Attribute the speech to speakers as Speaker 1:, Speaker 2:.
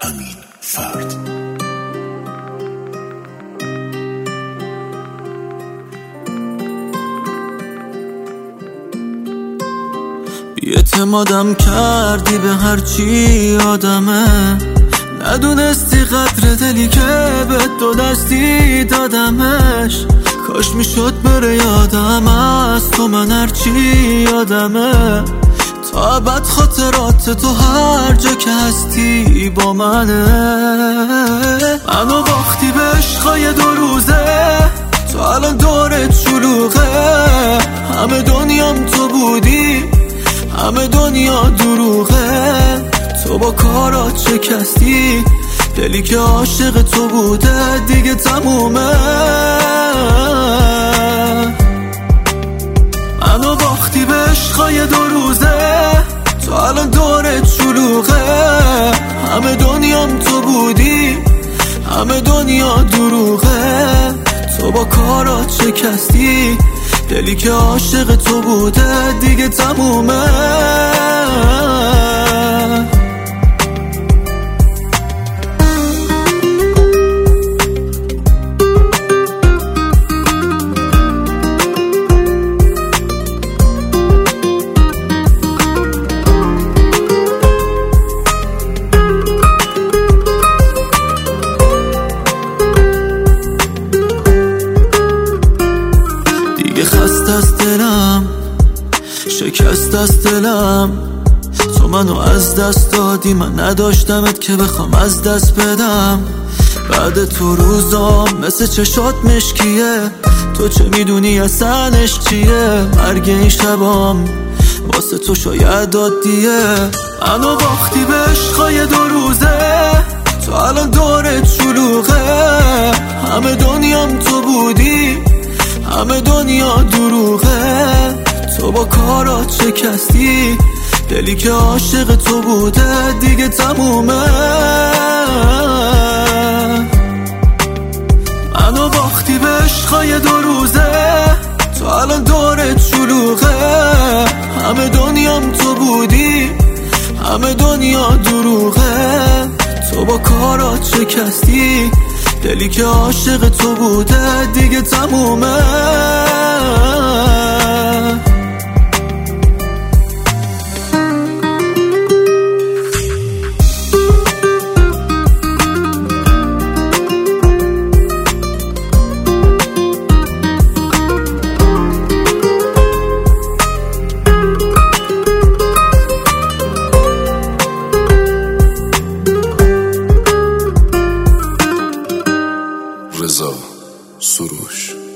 Speaker 1: امین فرد.
Speaker 2: اعتمادم کردی به هرچی آدمه، ندونستی قدر دلی که به دو دستی دادمش. کاش میشد بره یادم از تو من هرچی یادمه، تا ابد خاطرات تو هر جا که هستی با منه. منو باختی به عشقای 2 روزه، تو الان دورت شلوغه. همه دنیام تو بودی، همه دنیا دروغه. تو با کارات شکستی دلی که عاشق تو بوده، دیگه تمومه. منو باختی به عشقای 2 روزه، تو الان دورت شلوغه. همه دنیام تو بودی، همه دنیا دروغه. تو با کارات شکستی دلی که عاشق تو بوده، دیگه تمومه. خست از دلم، شکست از دلم. تو منو از دست دادی، من نداشتمت که بخوام از دست بدم. بعد تو روزام مثل چشات مشکیه، تو چه میدونی اصلا عشق چیه. مرگ این شبام واسه تو شاید عادیه. منو باختی به عشقای 2 روزه، تو الان دورت شلوغه. همه دنیام تو بودی، همه دنیا دروغه. تو با کارات شکستی دلی که عاشق تو بوده، دیگه تمومه. منو باختی به عشقای 2 روزه، تو الان دورت شلوغه. همه دنیام تو بودی، همه دنیا دروغه. تو با کارات شکستی دلی که عاشق تو بوده، دیگه تمومه.
Speaker 1: رضا سروش.